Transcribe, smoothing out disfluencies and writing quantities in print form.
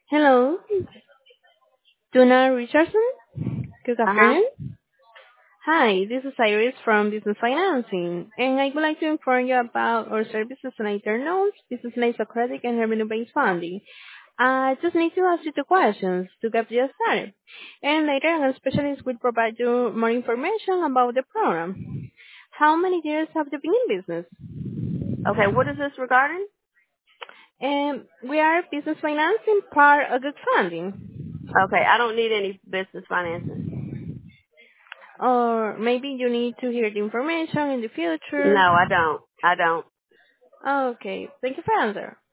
Hello, Tuna Richardson. Good Uh-huh. afternoon. Hi, this is Iris from Business Financing, and I would like to inform you about our services and internal notes, business loans, credit, and revenue-based funding. I just need to ask you two questions to get you started, and later a specialist will provide you more information about the program. How many years have you been in business? Okay, what is this regarding? And we are business financing part of good funding. Okay, I don't need any business finances. Or maybe you need to hear the information in the No, future. I don't. I don't. Okay, thank you for answer.